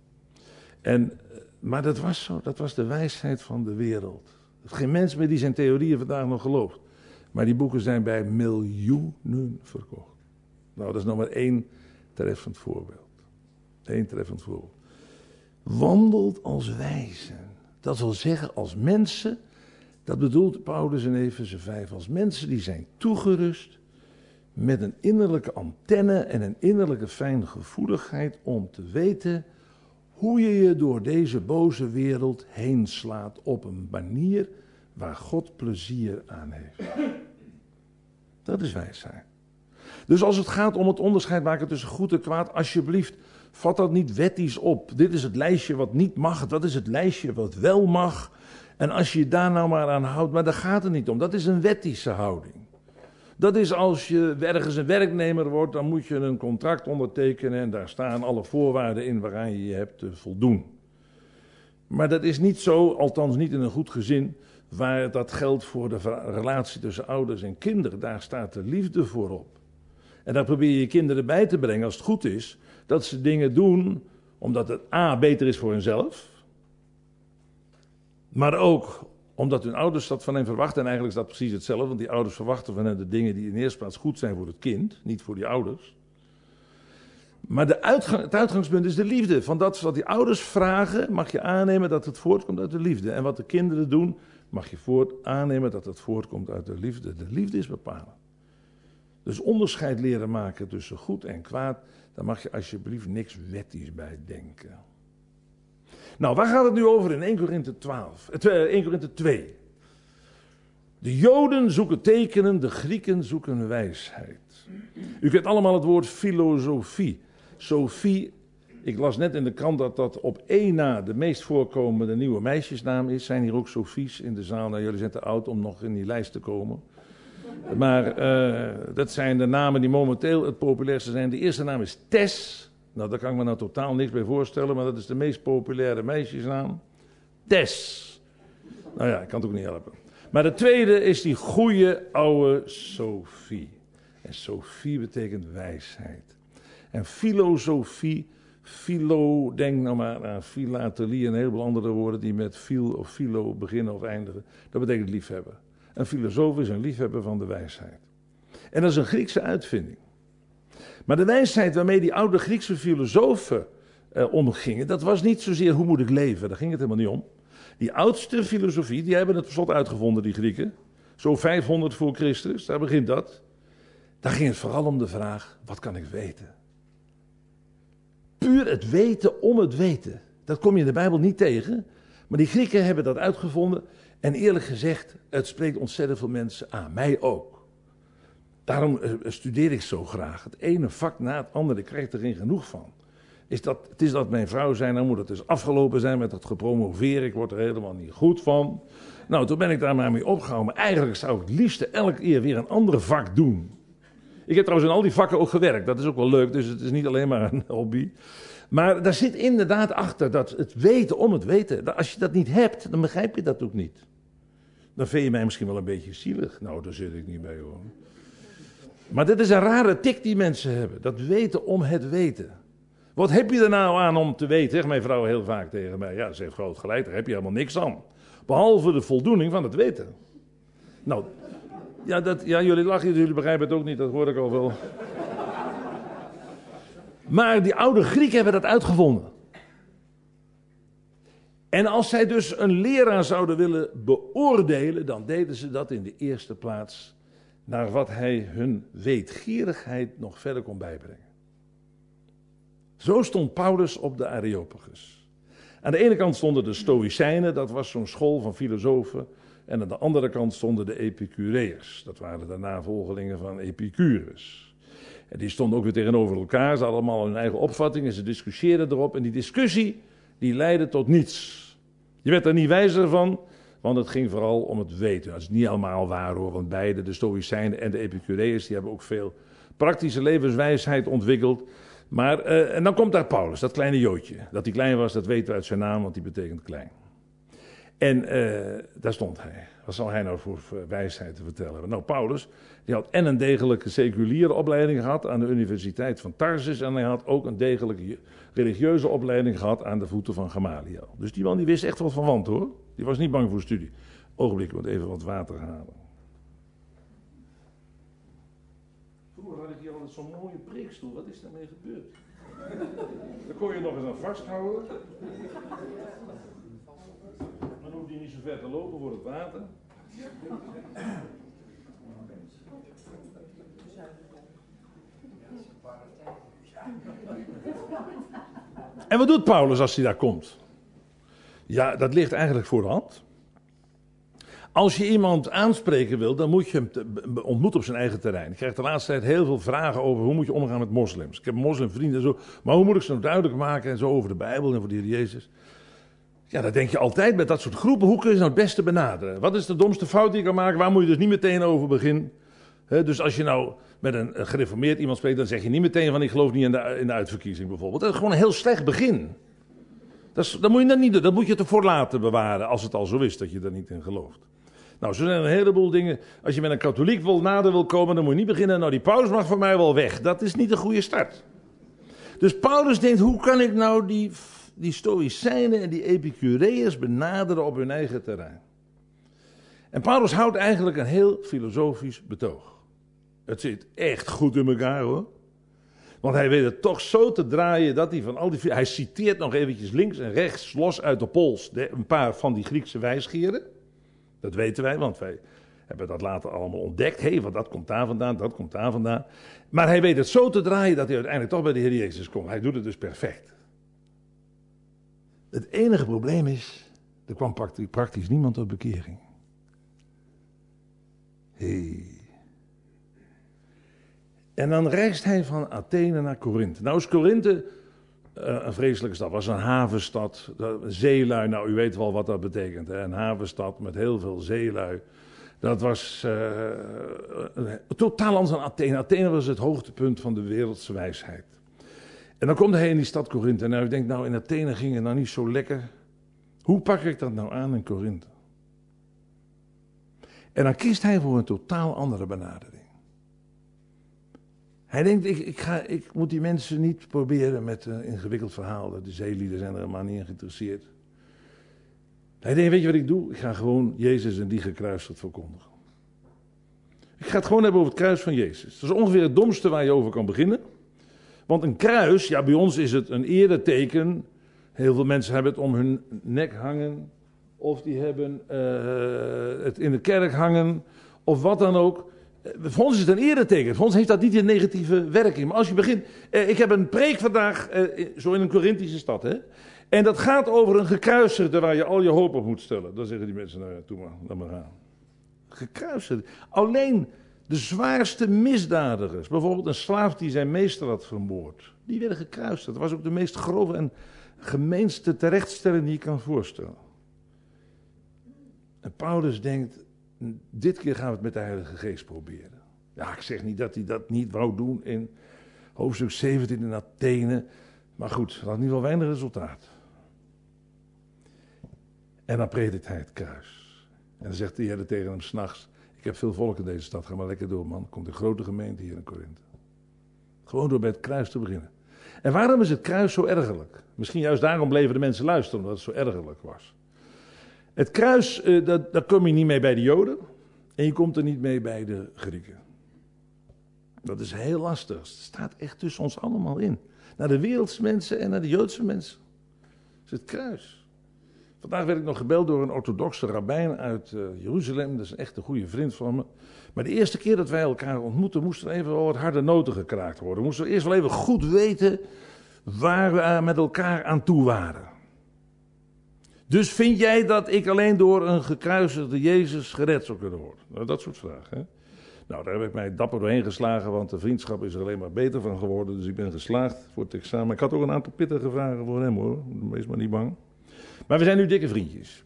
[SPEAKER 1] Maar dat was zo, dat was de wijsheid van de wereld. Er is geen mens meer die zijn theorieën vandaag nog gelooft. Maar die boeken zijn bij miljoenen verkocht. Nou, dat is nog maar één treffend voorbeeld. Eén treffend voorbeeld. Wandelt als wijzen. Dat wil zeggen als mensen, dat bedoelt Paulus in Efeze 5, als mensen die zijn toegerust met een innerlijke antenne en een innerlijke fijngevoeligheid om te weten hoe je je door deze boze wereld heen slaat op een manier waar God plezier aan heeft. Dat is wijsheid. Dus als het gaat om het onderscheid maken tussen goed en kwaad, alsjeblieft, vat dat niet wettisch op. Dit is het lijstje wat niet mag, dat is het lijstje wat wel mag. En als je daar nou maar aan houdt, maar daar gaat het niet om. Dat is een wettische houding. Dat is als je ergens een werknemer wordt, dan moet je een contract ondertekenen en daar staan alle voorwaarden in waaraan je je hebt te voldoen. Maar dat is niet zo, althans niet in een goed gezin, waar dat geldt voor de relatie tussen ouders en kinderen. Daar staat de liefde voorop. En daar probeer je je kinderen bij te brengen, als het goed is, dat ze dingen doen omdat het A, beter is voor henzelf, maar ook omdat hun ouders dat van hen verwachten. En eigenlijk is dat precies hetzelfde, want die ouders verwachten van hen de dingen die in de eerste plaats goed zijn voor het kind, niet voor die ouders. Maar het uitgangspunt is de liefde. Van dat wat die ouders vragen, mag je aannemen dat het voortkomt uit de liefde. En wat de kinderen doen, mag je aannemen dat het voortkomt uit de liefde. De liefde is bepalend. Dus onderscheid leren maken tussen goed en kwaad, daar mag je alsjeblieft niks wettisch bij denken. Nou, waar gaat het nu over in 1 Korinthe 2? De Joden zoeken tekenen, de Grieken zoeken wijsheid. U kent allemaal het woord filosofie. Sophie, ik las net in de krant dat dat op één na de meest voorkomende nieuwe meisjesnaam is. Zijn hier ook Sophies in de zaal? Nou, jullie zijn te oud om nog in die lijst te komen. Maar dat zijn de namen die momenteel het populairste zijn. De eerste naam is Tess. Nou, daar kan ik me nou totaal niks bij voorstellen, maar dat is de meest populaire meisjesnaam. Tess. Nou ja, ik kan het ook niet helpen. Maar de tweede is die goede oude Sophie. En Sophie betekent wijsheid. En filosofie, denk nou maar aan filatelie en een heleboel andere woorden die met fil of philo beginnen of eindigen. Dat betekent liefhebber. Een filosoof is een liefhebber van de wijsheid. En dat is een Griekse uitvinding. Maar de wijsheid waarmee die oude Griekse filosofen omgingen, dat was niet zozeer hoe moet ik leven, daar ging het helemaal niet om. Die oudste filosofie, die hebben het slot uitgevonden, die Grieken. Zo 500 voor Christus, daar begint dat. Daar ging het vooral om de vraag, wat kan ik weten? Puur het weten om het weten. Dat kom je in de Bijbel niet tegen. Maar die Grieken hebben dat uitgevonden. En eerlijk gezegd, het spreekt ontzettend veel mensen aan. Mij ook. Daarom studeer ik zo graag. Het ene vak na het andere, ik krijg er geen genoeg van. Het is dat mijn vrouw zei, dan moet het dus afgelopen zijn met dat gepromoveerd. Ik word er helemaal niet goed van. Nou, toen ben ik daar maar mee opgehouden. Maar eigenlijk zou ik het liefst elke keer weer een ander vak doen. Ik heb trouwens in al die vakken ook gewerkt. Dat is ook wel leuk, dus het is niet alleen maar een hobby. Maar daar zit inderdaad achter dat het weten om het weten. Als je dat niet hebt, dan begrijp je dat ook niet. Dan vind je mij misschien wel een beetje zielig. Nou, daar zit ik niet bij hoor. Maar dit is een rare tik die mensen hebben. Dat weten om het weten. Wat heb je er nou aan om te weten? Zegt mijn vrouw heel vaak tegen mij. Ja, ze heeft groot gelijk, daar heb je helemaal niks aan. Behalve de voldoening van het weten. Nou, jullie lachen, jullie begrijpen het ook niet, dat hoor ik al wel. Maar die oude Grieken hebben dat uitgevonden. En als zij dus een leraar zouden willen beoordelen, dan deden ze dat in de eerste plaats naar wat hij hun weetgierigheid nog verder kon bijbrengen. Zo stond Paulus op de Areopagus. Aan de ene kant stonden de Stoïcijnen, dat was zo'n school van filosofen. En aan de andere kant stonden de Epicureërs. Dat waren de navolgelingen van Epicurus. En die stonden ook weer tegenover elkaar. Ze hadden allemaal hun eigen opvattingen. Ze discussieerden erop. En die discussie, die leidde tot niets. Je werd er niet wijzer van, want het ging vooral om het weten. Dat is niet allemaal waar hoor, want beide, de Stoïcijnen en de Epicureërs, die hebben ook veel praktische levenswijsheid ontwikkeld. Maar, en dan komt daar Paulus, dat kleine joodje. Dat hij klein was, dat weten we uit zijn naam, want die betekent klein. En daar stond hij. Wat zal hij nou voor wijsheid te vertellen hebben? Nou, Paulus, die had en een degelijke seculiere opleiding gehad aan de Universiteit van Tarsus. En hij had ook een degelijke religieuze opleiding gehad aan de voeten van Gamaliel. Dus die man die wist echt wat van want hoor. Die was niet bang voor studie. Ogenblik, ik moet even wat water halen. Vroeger had ik hier altijd zo'n mooie preekstoel. Wat is daarmee gebeurd? Daar kon je nog eens aan vasthouden. Dan hoef je niet zo ver te lopen voor het water. En wat doet Paulus als hij daar komt? Ja, dat ligt eigenlijk voor de hand. Als je iemand aanspreken wil, dan moet je hem ontmoeten op zijn eigen terrein. Ik krijg de laatste tijd heel veel vragen over hoe moet je omgaan met moslims. Ik heb moslimvrienden en zo, maar hoe moet ik ze nou duidelijk maken en zo over de Bijbel en over de Heer Jezus. Ja, dan denk je altijd met dat soort groepen, hoe kun je ze nou het beste benaderen? Wat is de domste fout die je kan maken? Waar moet je dus niet meteen over beginnen? Dus als je nou met een gereformeerd iemand spreekt, dan zeg je niet meteen van ik geloof niet in de uitverkiezing bijvoorbeeld. Dat is gewoon een heel slecht begin. Dat moet je dan niet doen. Dat moet je ervoor laten bewaren, als het al zo is dat je er niet in gelooft. Nou, zo zijn er een heleboel dingen. Als je met een katholiek nader wil komen, dan moet je niet beginnen. Nou, die paus mag voor mij wel weg. Dat is niet een goede start. Dus Paulus denkt, hoe kan ik nou die Stoïcijnen en die Epicureërs benaderen op hun eigen terrein? En Paulus houdt eigenlijk een heel filosofisch betoog. Het zit echt goed in elkaar, hoor. Want hij weet het toch zo te draaien dat hij van al die... Hij citeert nog eventjes links en rechts, los uit de pols, een paar van die Griekse wijsgeren. Dat weten wij, want wij hebben dat later allemaal ontdekt. Hé, want dat komt daar vandaan, dat komt daar vandaan. Maar hij weet het zo te draaien dat hij uiteindelijk toch bij de Heer Jezus komt. Hij doet het dus perfect. Het enige probleem is, er kwam praktisch niemand tot bekering. En dan reist hij van Athene naar Korinthe. Nou is Korinthe een vreselijke stad. Het was een havenstad, zeelui. Nou, u weet wel wat dat betekent. Hè? Een havenstad met heel veel zeelui. Dat was totaal anders dan Athene. Athene was het hoogtepunt van de wereldse wijsheid. En dan komt hij in die stad Korinthe. En hij denkt, nou in Athene ging het nou niet zo lekker. Hoe pak ik dat nou aan in Korinthe? En dan kiest hij voor een totaal andere benadering. Hij denkt, ik moet die mensen niet proberen met een ingewikkeld verhaal. De zeelieden zijn er helemaal niet in geïnteresseerd. Hij denkt, weet je wat ik doe? Ik ga gewoon Jezus en die gekruisigd verkondigen. Ik ga het gewoon hebben over het kruis van Jezus. Dat is ongeveer het domste waar je over kan beginnen. Want een kruis, ja bij ons is het een ereteken. Heel veel mensen hebben het om hun nek hangen. Of die hebben het in de kerk hangen. Of wat dan ook. Voor ons is het een ereteken. Voor ons heeft dat niet een negatieve werking. Maar als je begint... ik heb een preek vandaag, zo in een Korinthische stad. Hè? En dat gaat over een gekruisigde waar je al je hoop op moet stellen. Dan zeggen die mensen, nou ja, doe maar, laat maar gaan. Gekruisigde. Alleen de zwaarste misdadigers. Bijvoorbeeld een slaaf die zijn meester had vermoord. Die werden gekruisigd. Dat was ook de meest grove en gemeenste terechtstelling die je kan voorstellen. En Paulus denkt... Dit keer gaan we het met de Heilige Geest proberen. Ja, ik zeg niet dat hij dat niet wou doen in hoofdstuk 17 in Athene. Maar goed, dat had niet wel weinig resultaat. En dan predikt hij het kruis. En dan zegt de Heer tegen hem 's nachts: ik heb veel volk in deze stad, ga maar lekker door man. Komt een grote gemeente hier in Korinthe. Gewoon door bij het kruis te beginnen. En waarom is het kruis zo ergerlijk? Misschien juist daarom bleven de mensen luisteren, omdat het zo ergerlijk was. Het kruis, daar kom je niet mee bij de Joden. En je komt er niet mee bij de Grieken. Dat is heel lastig. Het staat echt tussen ons allemaal in. Naar de wereldse mensen en naar de Joodse mensen. Dat is het kruis. Vandaag werd ik nog gebeld door een orthodoxe rabbijn uit Jeruzalem. Dat is echt een goede vriend van me. Maar de eerste keer dat wij elkaar ontmoetten, moesten er even wel wat harde noten gekraakt worden. We moesten eerst wel even goed weten waar we met elkaar aan toe waren. Dus vind jij dat ik alleen door een gekruisigde Jezus gered zou kunnen worden? Nou, dat soort vragen. Hè? Nou, daar heb ik mij dapper doorheen geslagen, want de vriendschap is er alleen maar beter van geworden. Dus ik ben geslaagd voor het examen. Ik had ook een aantal pittige vragen voor hem hoor, wees maar niet bang. Maar we zijn nu dikke vriendjes.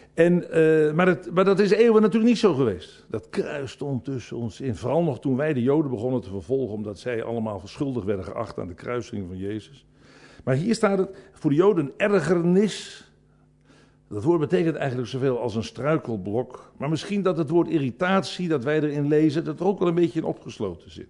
[SPEAKER 1] Maar dat is eeuwen natuurlijk niet zo geweest. Dat kruis stond tussen ons in. Vooral nog toen wij de Joden begonnen te vervolgen, omdat zij allemaal schuldig werden geacht aan de kruisiging van Jezus. Maar hier staat het voor de Joden een ergernis. Dat woord betekent eigenlijk zoveel als een struikelblok. Maar misschien dat het woord irritatie, dat wij erin lezen, dat er ook wel een beetje in opgesloten zit.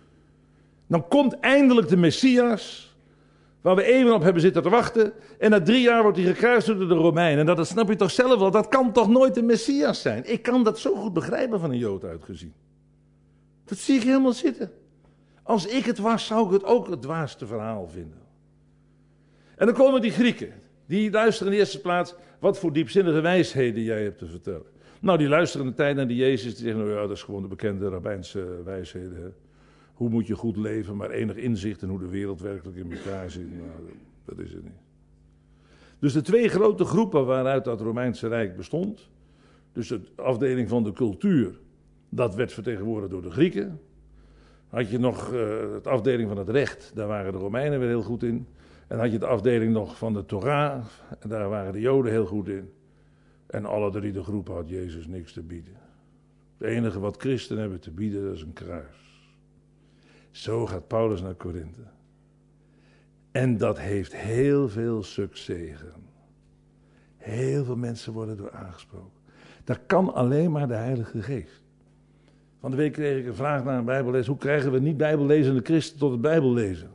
[SPEAKER 1] Dan komt eindelijk de Messias, waar we even op hebben zitten te wachten. En na 3 jaar wordt hij gekruisigd door de Romeinen. En dat snap je toch zelf wel, dat kan toch nooit de Messias zijn? Ik kan dat zo goed begrijpen van een Jood uitgezien. Dat zie ik helemaal zitten. Als ik het was, zou ik het ook het dwaasste verhaal vinden. En dan komen die Grieken. Die luisteren in de eerste plaats wat voor diepzinnige wijsheden jij hebt te vertellen. Nou, die luisteren de tijd naar die Jezus. Die zeggen, nou ja, dat is gewoon de bekende rabbijnse wijsheden. Hè. Hoe moet je goed leven, maar enig inzicht in hoe de wereld werkelijk in elkaar zit. Nou, dat is het niet. Dus de 2 grote groepen waaruit dat Romeinse Rijk bestond. Dus de afdeling van de cultuur, dat werd vertegenwoordigd door de Grieken. Had je nog de afdeling van het recht, daar waren de Romeinen weer heel goed in. En had je de afdeling nog van de Torah, en daar waren de Joden heel goed in. En alle 3 de groepen had Jezus niks te bieden. Het enige wat christenen hebben te bieden, dat is een kruis. Zo gaat Paulus naar Korinthe. En dat heeft heel veel succes. Heel veel mensen worden door aangesproken. Dat kan alleen maar de Heilige Geest. Van de week kreeg ik een vraag naar een bijbellezer. Hoe krijgen we niet bijbellezende christen tot het bijbellezen?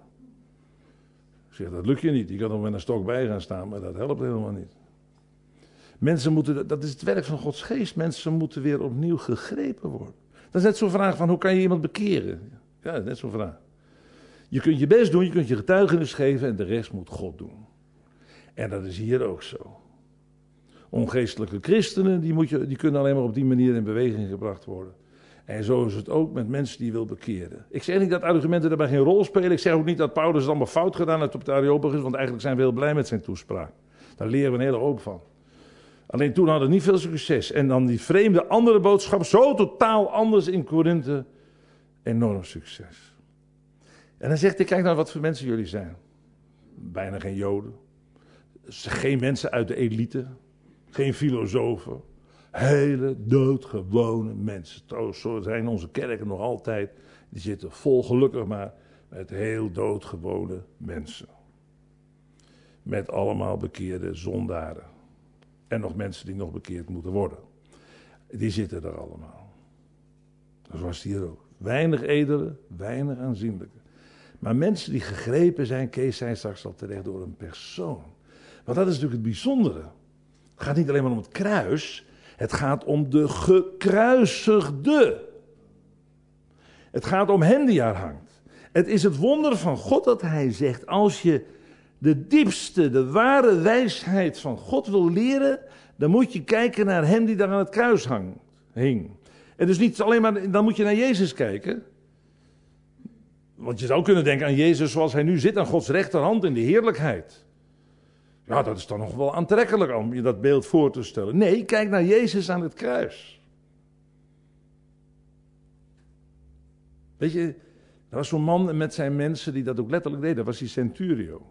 [SPEAKER 1] Ik zeg, dat lukt je niet. Je kan er met een stok bij gaan staan, maar dat helpt helemaal niet. Mensen moeten, dat is het werk van Gods Geest. Mensen moeten weer opnieuw gegrepen worden. Dat is net zo'n vraag van, hoe kan je iemand bekeren? Ja, dat is net zo'n vraag. Je kunt je best doen, je kunt je getuigenis geven en de rest moet God doen. En dat is hier ook zo. Ongeestelijke christenen, die kunnen alleen maar op die manier in beweging gebracht worden. En zo is het ook met mensen die je wil bekeren. Ik zeg niet dat argumenten daarbij geen rol spelen. Ik zeg ook niet dat Paulus het allemaal fout gedaan heeft op de Areopagus, want eigenlijk zijn we heel blij met zijn toespraak. Daar leren we een hele hoop van. Alleen toen hadden het niet veel succes. En dan die vreemde andere boodschap, zo totaal anders in Korinthe, enorm succes. En dan zegt hij, kijk nou wat voor mensen jullie zijn. Bijna geen Joden. Geen mensen uit de elite. Geen filosofen. Hele doodgewone mensen. Trouwens, zo zijn onze kerken nog altijd. Die zitten vol, gelukkig maar, met heel doodgewone mensen. Met allemaal bekeerde zondaren. En nog mensen die nog bekeerd moeten worden. Die zitten er allemaal. Dat was hier ook. Weinig edele, weinig aanzienlijke. Maar mensen die gegrepen zijn, Kees zei straks al terecht, door een persoon. Want dat is natuurlijk het bijzondere. Het gaat niet alleen maar om het kruis. Het gaat om de gekruisigde. Het gaat om hem die daar hangt. Het is het wonder van God dat hij zegt, als je de diepste, de ware wijsheid van God wil leren, dan moet je kijken naar hem die daar aan het kruis hing. En dus niet alleen maar, dan moet je naar Jezus kijken. Want je zou kunnen denken aan Jezus zoals hij nu zit aan Gods rechterhand in de heerlijkheid. Ja, dat is dan nog wel aantrekkelijk om je dat beeld voor te stellen. Nee, kijk naar Jezus aan het kruis. Weet je, er was zo'n man met zijn mensen die dat ook letterlijk deed. Dat was die centurio.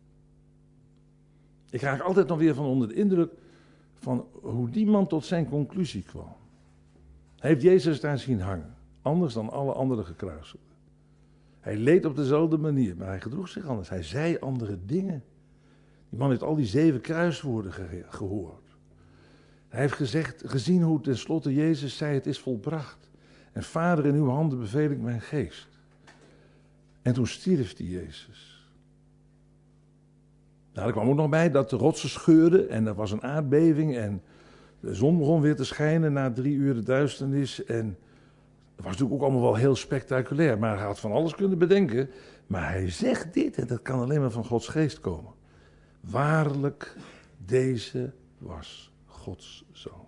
[SPEAKER 1] Ik raak altijd nog weer van onder de indruk van hoe die man tot zijn conclusie kwam. Hij heeft Jezus daar zien hangen. Anders dan alle andere gekruisigden. Hij leed op dezelfde manier, maar hij gedroeg zich anders. Hij zei andere dingen. Die man heeft al die 7 kruiswoorden gehoord. Hij heeft gezien hoe tenslotte Jezus zei, het is volbracht. En Vader, in uw handen beveel ik mijn geest. En toen stierf die Jezus. Nou, er kwam ook nog bij dat de rotsen scheurden en er was een aardbeving en de zon begon weer te schijnen na 3 uur de duisternis. En dat was natuurlijk ook allemaal wel heel spectaculair, maar hij had van alles kunnen bedenken. Maar hij zegt dit, en dat kan alleen maar van Gods geest komen. Waarlijk, deze was Gods zoon.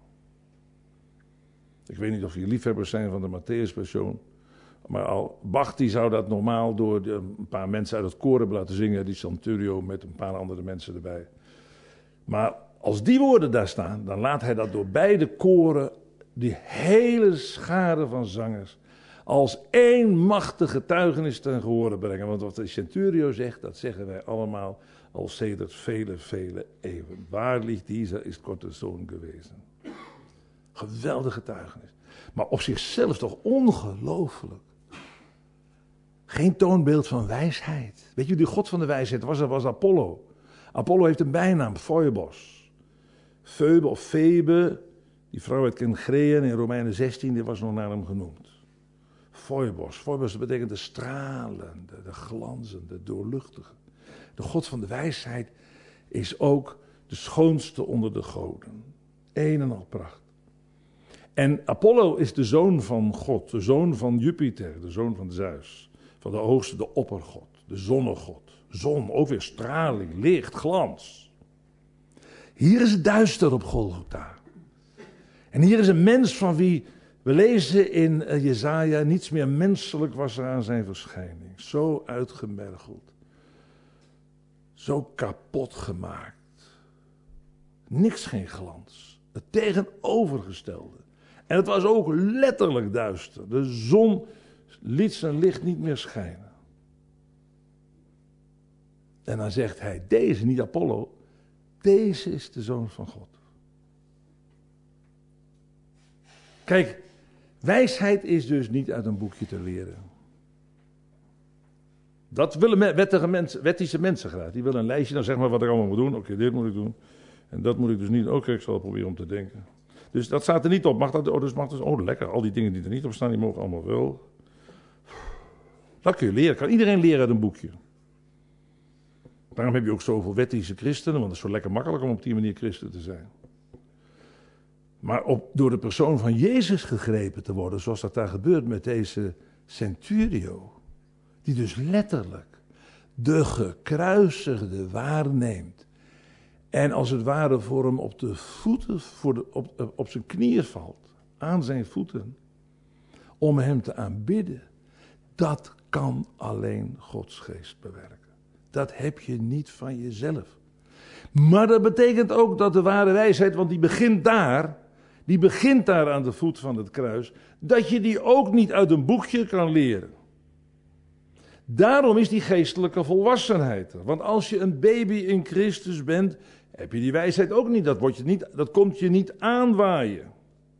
[SPEAKER 1] Ik weet niet of jullie liefhebbers zijn van de Matthäus-passion. Maar al Bach die zou dat normaal door een paar mensen uit het koor hebben laten zingen. Die Centurio met een paar andere mensen erbij. Maar als die woorden daar staan, dan laat hij dat door beide koren, die hele schare van zangers, als één machtige getuigenis ten gehore brengen. Want wat de Centurio zegt, dat zeggen wij allemaal al sedert vele, vele eeuwen. Waarlijk, deze is korte zoon geweest. Geweldige getuigenis. Maar op zichzelf toch ongelooflijk. Geen toonbeeld van wijsheid. Weet je, die god van de wijsheid was Apollo. Apollo heeft een bijnaam, Phoebos. Phoebe of Febe, die vrouw uit Kenchreën in Romeinen 16, die was nog naar hem genoemd. Phoebos. Phoebos betekent de stralende, de glanzende, de doorluchtige. De god van de wijsheid is ook de schoonste onder de goden. Een en al pracht. En Apollo is de zoon van God, de zoon van Jupiter, de zoon van Zeus. Van de hoogste, de oppergod, de zonnegod. Zon, ook weer straling, licht, glans. Hier is het duister op Golgotha. En hier is een mens van wie we lezen in Jesaja, niets meer menselijk was er aan zijn verschijning. Zo uitgemergeld. Zo kapot gemaakt. Niks geen glans. Het tegenovergestelde. En het was ook letterlijk duister. De zon liet zijn licht niet meer schijnen. En dan zegt hij, deze, niet Apollo, deze is de zoon van God. Kijk, wijsheid is dus niet uit een boekje te leren. Dat willen wettische mensen graag. Die willen een lijstje, dan zeg maar wat ik allemaal moet doen. Oké, dit moet ik doen. En dat moet ik dus niet. Oké, ik zal het proberen om te denken. Dus dat staat er niet op. Mag dat? Oh, lekker. Al die dingen die er niet op staan, die mogen allemaal wel. Dat kun je leren. Kan iedereen leren uit een boekje. Daarom heb je ook zoveel wettische christenen, want het is zo lekker makkelijk om op die manier christen te zijn. Maar door de persoon van Jezus gegrepen te worden, zoals dat daar gebeurt met deze centurio, die dus letterlijk de gekruisigde waarneemt en als het ware voor hem op de voeten, op zijn knieën valt, aan zijn voeten, om hem te aanbidden, dat kan alleen Gods geest bewerken. Dat heb je niet van jezelf. Maar dat betekent ook dat de ware wijsheid, want die begint daar aan de voet van het kruis, dat je die ook niet uit een boekje kan leren. Daarom is die geestelijke volwassenheid er. Want als je een baby in Christus bent, heb je die wijsheid ook niet. Dat komt je niet aanwaaien.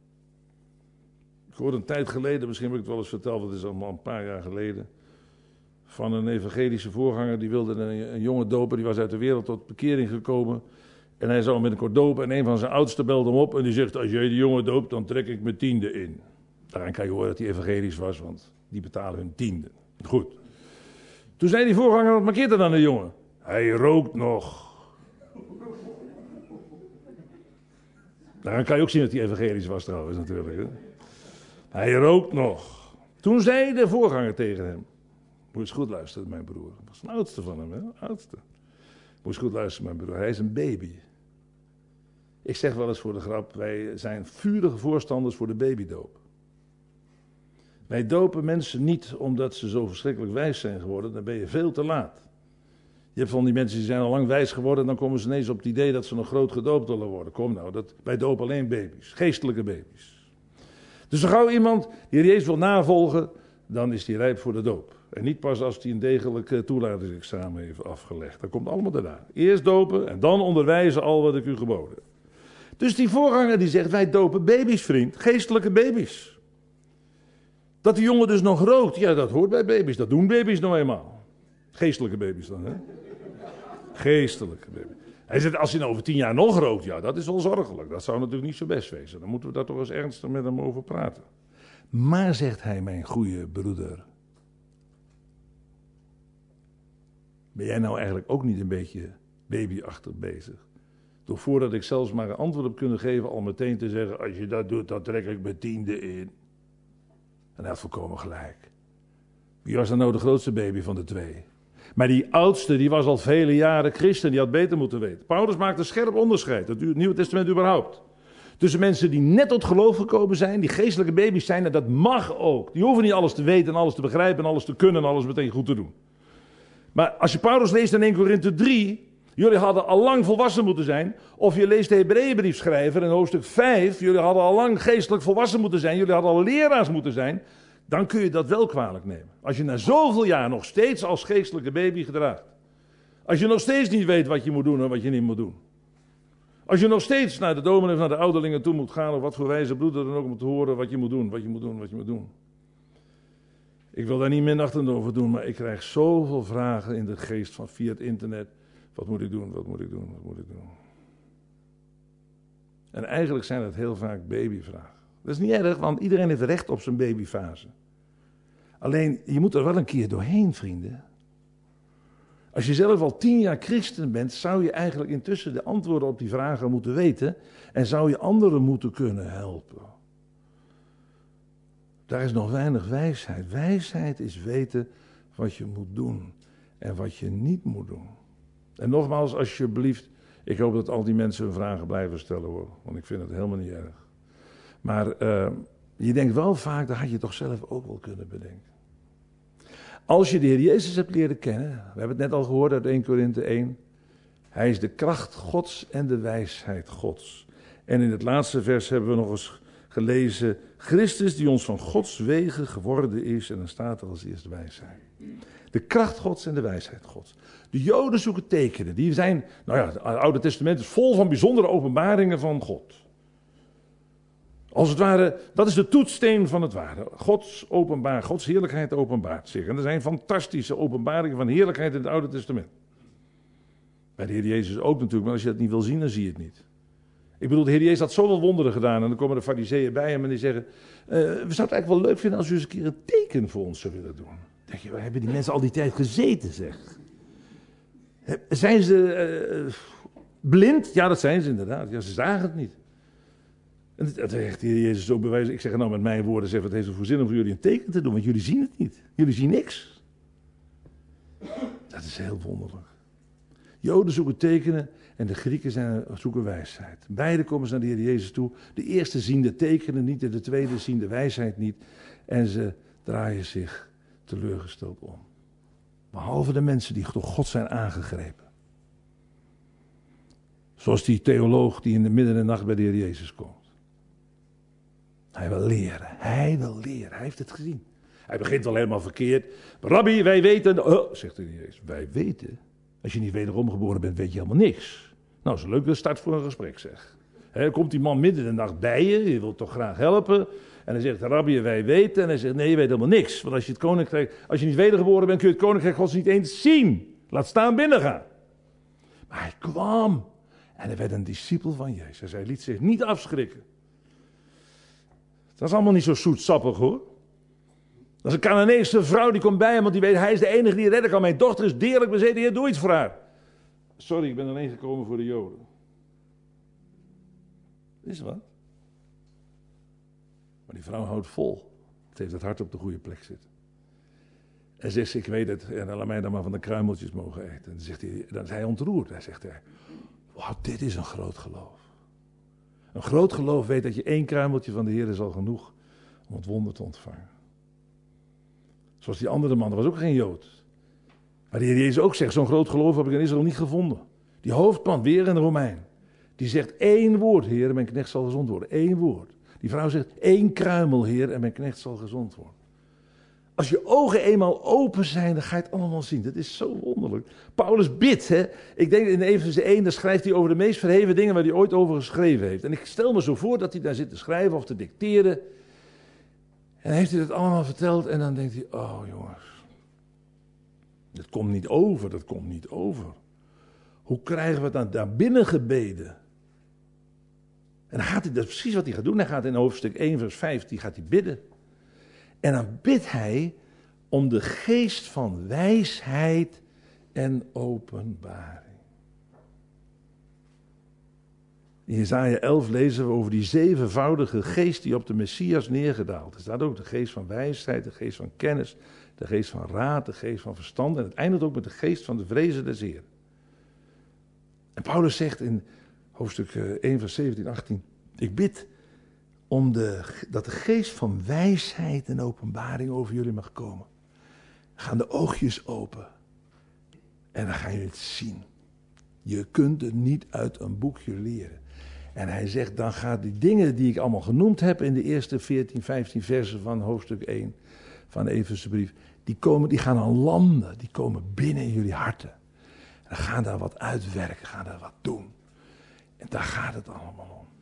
[SPEAKER 1] Ik hoorde een tijd geleden, misschien heb ik het wel eens verteld, dat is allemaal een paar jaar geleden, van een evangelische voorganger, die wilde een jongen dopen, die was uit de wereld tot bekering gekomen. En hij zou hem binnenkort dopen en een van zijn oudsten belde hem op en die zegt, als jij die jongen doopt, dan trek ik mijn tiende in. Daaraan kan je horen dat hij evangelisch was, want die betalen hun tiende. Goed. Toen zei die voorganger, wat markeert er dan de jongen? Hij rookt nog. Daaraan kan je ook zien dat hij evangelisch was trouwens natuurlijk. Hè? Hij rookt nog. Toen zei de voorganger tegen hem, moet eens goed luisteren, mijn broer. Dat was een oudste van hem, hè? Oudste. Moet eens goed luisteren, mijn broer. Hij is een baby. Ik zeg wel eens voor de grap, wij zijn vurige voorstanders voor de babydoop. Wij dopen mensen niet omdat ze zo verschrikkelijk wijs zijn geworden, dan ben je veel te laat. Je hebt van die mensen die zijn al lang wijs geworden, dan komen ze ineens op het idee dat ze nog groot gedoopt willen worden. Kom nou, wij dopen alleen baby's, geestelijke baby's. Dus zo gauw iemand die Jezus wil navolgen, dan is hij rijp voor de doop. En niet pas als hij een degelijk toelatingsexamen heeft afgelegd. Dat komt allemaal daarna. Eerst dopen en dan onderwijzen al wat ik u geboden heb. Dus die voorganger die zegt, wij dopen baby's, vriend. Geestelijke baby's. Dat die jongen dus nog rookt, ja, dat hoort bij baby's. Dat doen baby's nou eenmaal. Geestelijke baby's dan, hè? Geestelijke baby's. Hij zegt, als hij nou over 10 jaar nog rookt, ja, dat is wel zorgelijk. Dat zou natuurlijk niet zo best wezen. Dan moeten we daar toch eens ernstig met hem over praten. Maar, zegt hij, mijn goede broeder, ben jij nou eigenlijk ook niet een beetje babyachtig bezig? Door voordat ik zelfs maar een antwoord heb kunnen geven, al meteen te zeggen, als je dat doet, dan trek ik mijn tiende in. En hij had volkomen gelijk. Wie was dan nou de grootste baby van de twee? Maar die oudste, die was al vele jaren christen, die had beter moeten weten. Paulus maakt een scherp onderscheid, het Nieuwe Testament überhaupt. Tussen mensen die net tot geloof gekomen zijn, die geestelijke baby's zijn, en dat mag ook. Die hoeven niet alles te weten en alles te begrijpen en alles te kunnen en alles meteen goed te doen. Maar als je Paulus leest in 1 Korinthe 3, jullie hadden al lang volwassen moeten zijn. Of je leest de Hebreeënbriefschrijver in hoofdstuk 5, jullie hadden al lang geestelijk volwassen moeten zijn. Jullie hadden al leraars moeten zijn. Dan kun je dat wel kwalijk nemen. Als je na zoveel jaar nog steeds als geestelijke baby gedraagt. Als je nog steeds niet weet wat je moet doen en wat je niet moet doen. Als je nog steeds naar de dominee of naar de ouderlingen toe moet gaan, of wat voor wijze broeder dan ook moet horen wat je moet doen, wat je moet doen, wat je moet doen. Ik wil daar niet minachtend over doen, maar ik krijg zoveel vragen in de geest van via het internet. Wat moet ik doen, wat moet ik doen, wat moet ik doen? En eigenlijk zijn het heel vaak babyvragen. Dat is niet erg, want iedereen heeft recht op zijn babyfase. Alleen, je moet er wel een keer doorheen, vrienden. Als je zelf al 10 jaar christen bent, zou je eigenlijk intussen de antwoorden op die vragen moeten weten. En zou je anderen moeten kunnen helpen. Daar is nog weinig wijsheid. Wijsheid is weten wat je moet doen en wat je niet moet doen. En nogmaals, alsjeblieft, ik hoop dat al die mensen hun vragen blijven stellen hoor. Want ik vind het helemaal niet erg. Maar je denkt wel vaak, dat had je toch zelf ook wel kunnen bedenken. Als je de Heer Jezus hebt leren kennen, we hebben het net al gehoord uit 1 Korinthe 1. Hij is de kracht Gods en de wijsheid Gods. En in het laatste vers hebben we nog eens gelezen, Christus die ons van Gods wegen geworden is. En dan staat er als eerste wijsheid. De kracht Gods en de wijsheid Gods. De Joden zoeken tekenen. Die zijn, het Oude Testament is vol van bijzondere openbaringen van God. Als het ware, dat is de toetssteen van het ware. Gods heerlijkheid openbaart zich. En er zijn fantastische openbaringen van heerlijkheid in het Oude Testament. Bij de Heer Jezus ook natuurlijk, maar als je dat niet wil zien, dan zie je het niet. Ik bedoel, de Heer Jezus had zoveel wonderen gedaan en dan komen de fariseeën bij hem en die zeggen, we zouden het eigenlijk wel leuk vinden als u eens een keer een teken voor ons zou willen doen. Dan denk je, waar hebben die mensen al die tijd gezeten, zeg? Zijn ze blind? Ja, dat zijn ze inderdaad. Ja, ze zagen het niet. En dat zegt de Heer Jezus ook bewijzen. Ik zeg nou met mijn woorden, zeg, wat heeft het voor zin om voor jullie een teken te doen? Want jullie zien het niet. Jullie zien niks. Dat is heel wonderlijk. Joden zoeken tekenen en de Grieken zoeken wijsheid. Beide komen ze naar de Heer Jezus toe. De eerste zien de tekenen niet en de tweede zien de wijsheid niet. En ze draaien zich teleurgesteld om. Behalve de mensen die door God zijn aangegrepen. Zoals die theoloog die in de midden in de nacht bij de Heer Jezus komt. Hij wil leren. Hij heeft het gezien. Hij begint al helemaal verkeerd. Rabbi, wij weten... Oh, zegt de Heer Jezus. Wij weten. Als je niet wederom geboren bent, weet je helemaal niks. Nou, dat is een leuke start voor een gesprek, zeg. Komt die man midden in de nacht bij je. Je wilt toch graag helpen. En hij zegt, Rabbi, wij weten. En hij zegt, nee, je weet helemaal niks. Want als je niet wedergeboren bent, kun je het koninkrijk Gods niet eens zien. Laat staan binnengaan. Maar hij kwam. En hij werd een discipel van Jezus. Hij liet zich niet afschrikken. Dat is allemaal niet zo zoetsappig, hoor. Dat is een Canaanese vrouw die komt bij hem, want die weet, hij is de enige die redden kan. Mijn dochter is deerlijk bezeten, Heer, doe iets voor haar. Sorry, ik ben alleen gekomen voor de Joden. Is wat? Maar die vrouw houdt vol. Het heeft het hart op de goede plek zitten. En zegt, ik weet het, en laat mij dan maar van de kruimeltjes mogen eten. En dan is hij ontroerd. Hij zegt, wauw, dit is een groot geloof. Een groot geloof weet dat je 1 kruimeltje van de Heer is al genoeg om het wonder te ontvangen. Zoals die andere man, dat was ook geen Jood. Maar de Heer Jezus ook zegt, zo'n groot geloof heb ik in Israël niet gevonden. Die hoofdman, weer een Romein, die zegt 1 woord, Heer, en mijn knecht zal gezond worden. 1 woord. Die vrouw zegt 1 kruimel, Heer, en mijn knecht zal gezond worden. Als je ogen eenmaal open zijn, dan ga je het allemaal zien. Dat is zo wonderlijk. Paulus bidt, hè. Ik denk in Efeze 1, daar schrijft hij over de meest verheven dingen waar hij ooit over geschreven heeft. En ik stel me zo voor dat hij daar zit te schrijven of te dicteren. En heeft hij dat allemaal verteld en dan denkt hij, oh jongens, dat komt niet over. Hoe krijgen we het dan daar binnen gebeden? En dan gaat hij, dat is precies wat hij gaat doen. Hij gaat in hoofdstuk 1 vers 5, die gaat hij bidden. En dan bidt hij om de geest van wijsheid en openbaring. In Jesaja 11 lezen we over die 7voudige geest die op de Messias neergedaald is. Er staat ook de geest van wijsheid, de geest van kennis, de geest van raad, de geest van verstand. En het eindigt ook met de geest van de vrezen des Heeren. En Paulus zegt in hoofdstuk 1 vers 17, 18. Ik bid dat de geest van wijsheid en openbaring over jullie mag komen. Dan gaan de oogjes open. En dan ga je het zien. Je kunt het niet uit een boekje leren. En hij zegt, dan gaan die dingen die ik allemaal genoemd heb in de eerste 14, 15 versen van hoofdstuk 1 van de Efezebrief, die gaan aan landen, die komen binnen in jullie harten. En dan gaan daar wat uitwerken, gaan daar wat doen. En daar gaat het allemaal om.